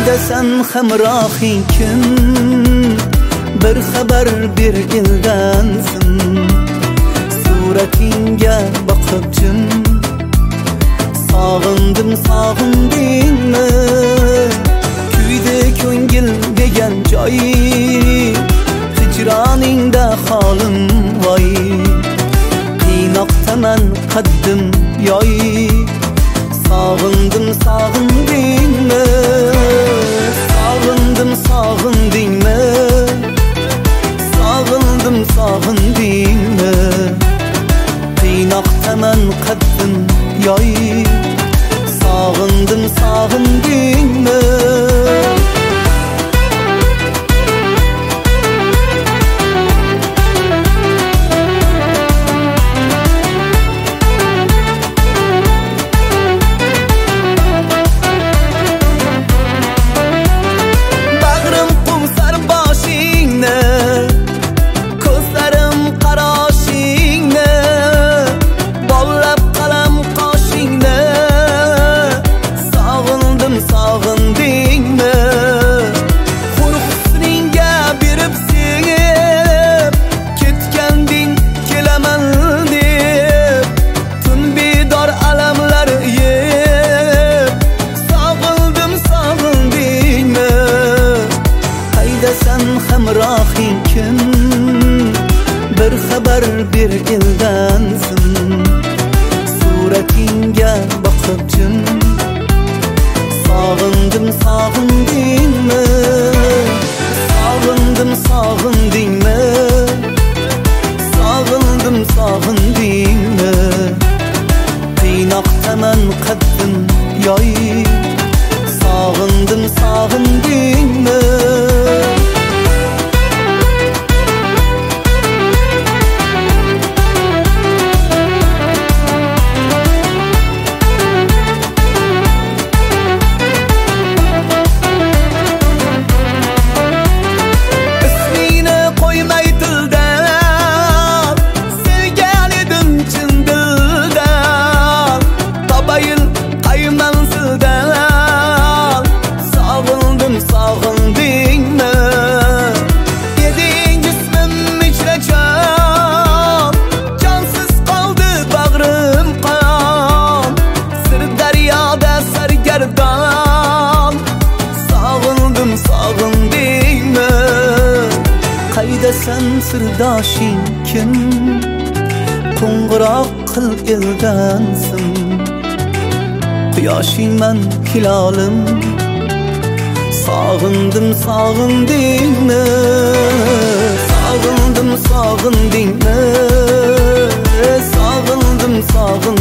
Sen hamrohing kim? Bir xabar ber eldansin. Suratingga boqib jim sog'indim sog'indingmi? Kuydi ko'ngil degan joy, hijroningda holim voy. Qiynoqdaman qaddim yoy, sog'indim sog'indingmi? Sog'indim sog'indingmi? Sog'indim sog'indingmi? Qiynoqdaman qaddim yoy, sog'indim sog'indingmi? Sen hamrohing kim? Bir xabar ber eldansin. Suratingga boqib jim sog'indim sog'indingmi? Sog'indim sog'indingmi? Sog'indim sog'indingmi? Qiynoqdaman qaddim yoy, sog'indim sog'indingmi? Sen sirdoshing kim? Qo'ng'iroq qil eldansin. Quyoshingman hilolim, sog'indim sog'indingmi? Sog'indim sog'indingmi? Sog'indim sog'indingmi?